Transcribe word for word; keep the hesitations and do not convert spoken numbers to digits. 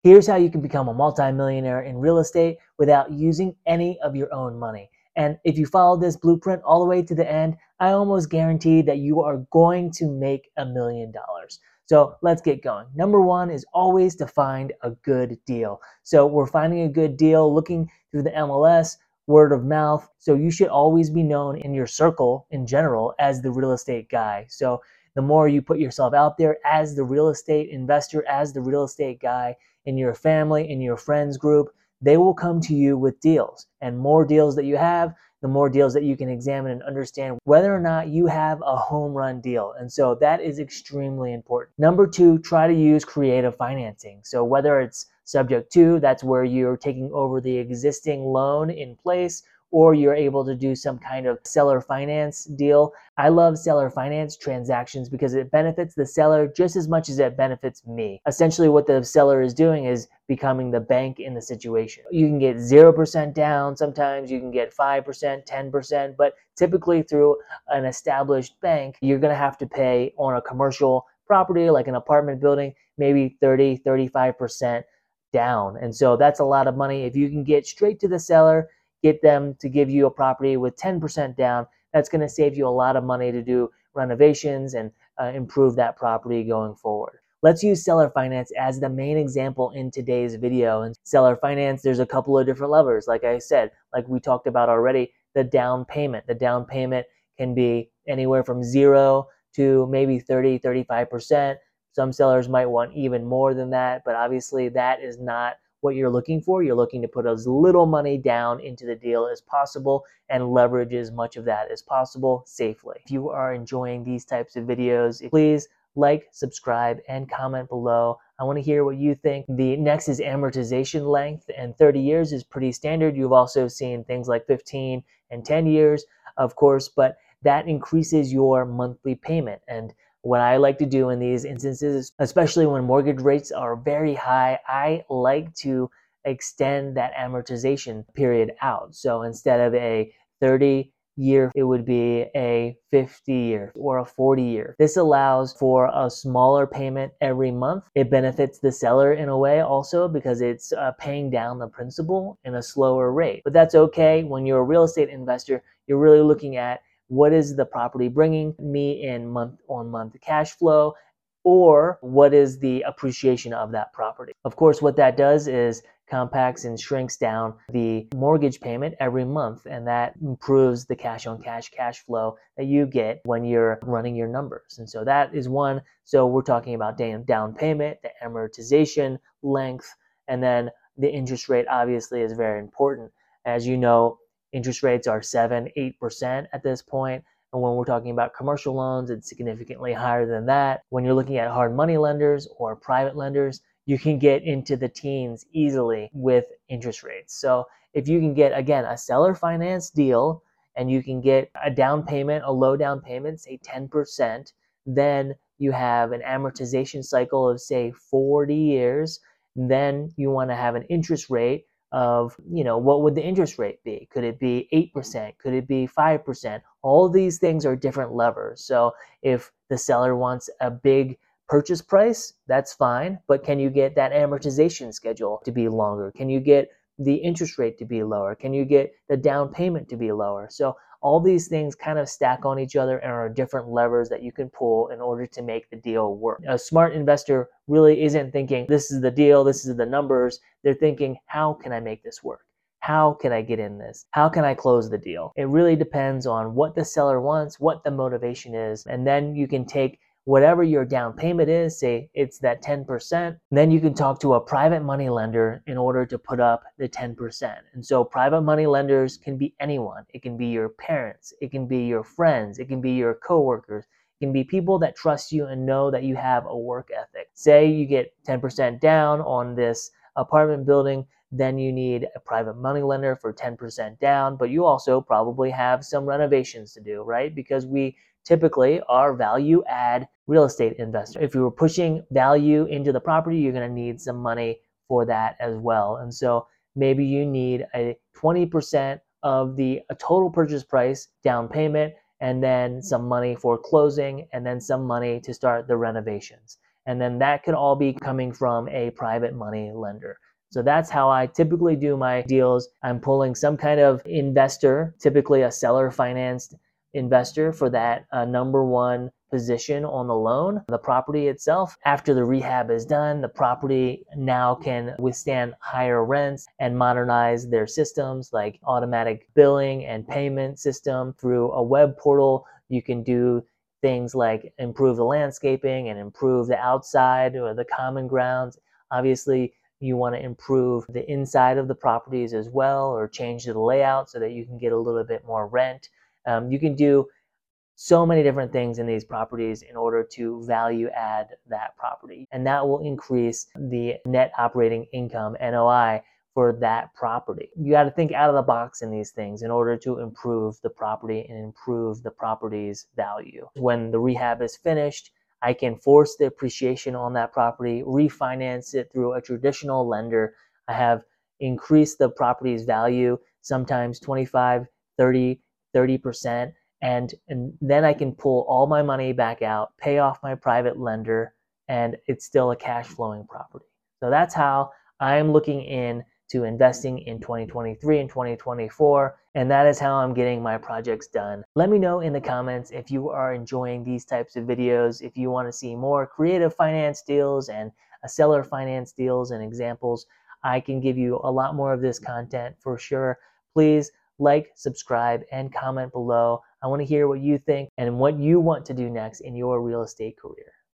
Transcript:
Here's how you can become a multimillionaire in real estate without using any of your own money. And if you follow this blueprint all the way to the end, I almost guarantee that you are going to make a million dollars. So let's get going. Number one is always to find a good deal. So we're finding a good deal, looking through the M L S, word of mouth. So you should always be known in your circle in general as the real estate guy. So the more you put yourself out there as the real estate investor, as the real estate guy in your family, in your friends group, they will come to you with deals. And more deals that you have, the more deals that you can examine and understand whether or not you have a home run deal. And so that is extremely important. Number two, try to use creative financing. So whether it's subject to, that's where you're taking over the existing loan in place, or you're able to do some kind of seller finance deal. I love seller finance transactions because it benefits the seller just as much as it benefits me. Essentially, what the seller is doing is becoming the bank in the situation. You can get zero percent down, sometimes you can get five percent, ten percent, but typically through an established bank, you're gonna have to pay on a commercial property like an apartment building, maybe thirty, thirty-five percent down. And so that's a lot of money. If you can get straight to the seller, get them to give you a property with ten percent down, that's going to save you a lot of money to do renovations and uh, improve that property going forward. Let's use seller finance as the main example in today's video. And seller finance, there's a couple of different levers. Like I said, like we talked about already, the down payment. The down payment can be anywhere from zero to maybe thirty, thirty-five percent. Some sellers might want even more than that, but obviously that is not what you're looking for. You're looking to put as little money down into the deal as possible and leverage as much of that as possible safely. If you are enjoying these types of videos, please like, subscribe, and comment below. I want to hear what you think. The next is amortization length, and thirty years is pretty standard. You've also seen things like fifteen and ten years, of course, but that increases your monthly payment. And what I like to do in these instances, especially when mortgage rates are very high, I like to extend that amortization period out. So instead of a thirty year, it would be a fifty year or a forty year. This allows for a smaller payment every month. It benefits the seller in a way also because it's uh, paying down the principal in a slower rate. But that's okay. When you're a real estate investor, you're really looking at what is the property bringing me in month on month cash flow, or what is the appreciation of that property. Of course, what that does is compacts and shrinks down the mortgage payment every month, and that improves the cash on cash cash flow that you get when you're running your numbers. And so that is one. So we're talking about down payment, the amortization length, and then the interest rate obviously is very important. As you know, interest rates are seven, eight percent at this point. And when we're talking about commercial loans, it's significantly higher than that. When you're looking at hard money lenders or private lenders, you can get into the teens easily with interest rates. So if you can get, again, a seller finance deal and you can get a down payment, a low down payment, say ten percent, then you have an amortization cycle of, say, forty years. Then you want to have an interest rate of, you know, what would the interest rate be? Could it be eight percent? Could it be five percent? All these things are different levers. So if the seller wants a big purchase price, that's fine. But can you get that amortization schedule to be longer? Can you get the interest rate to be lower? Can you get the down payment to be lower? So all these things kind of stack on each other and are different levers that you can pull in order to make the deal work. A smart investor really isn't thinking, this is the deal, this is the numbers. They're thinking, how can I make this work? How can I get in this? How can I close the deal? It really depends on what the seller wants, what the motivation is, and then you can take whatever your down payment is, say it's that ten percent, then you can talk to a private money lender in order to put up the ten percent. And so private money lenders can be anyone. It can be your parents, it can be your friends, it can be your coworkers, it can be people that trust you and know that you have a work ethic. Say you get ten percent down on this apartment building, then you need a private money lender for ten percent down, but you also probably have some renovations to do, right? Because we typically are value add real estate investors. If you were pushing value into the property, you're going to need some money for that as well. And so maybe you need a twenty percent of the a total purchase price down payment, and then some money for closing, and then some money to start the renovations. And then that could all be coming from a private money lender. So that's how I typically do my deals. I'm pulling some kind of investor, typically a seller financed investor, for that uh, number one position on the loan, the property itself. After the rehab is done, the property now can withstand higher rents and modernize their systems like automatic billing and payment system through a web portal. You can do things like improve the landscaping and improve the outside or the common grounds. Obviously, you want to improve the inside of the properties as well, or change the layout so that you can get a little bit more rent. Um, you can do so many different things in these properties in order to value add that property. And that will increase the net operating income, N O I, for that property. You got to think out of the box in these things in order to improve the property and improve the property's value. When the rehab is finished, I can force the appreciation on that property, refinance it through a traditional lender. I have increased the property's value, sometimes twenty-five, thirty, thirty percent. And, and then I can pull all my money back out, pay off my private lender, and it's still a cash flowing property. So that's how I am looking in to investing in twenty twenty-three and twenty twenty-four, and that is how I'm getting my projects done. Let me know in the comments if you are enjoying these types of videos, if you want to see more creative finance deals and a seller finance deals and examples. I can give you a lot more of this content for sure. Please like, subscribe, and comment below. I want to hear what you think and what you want to do next in your real estate career.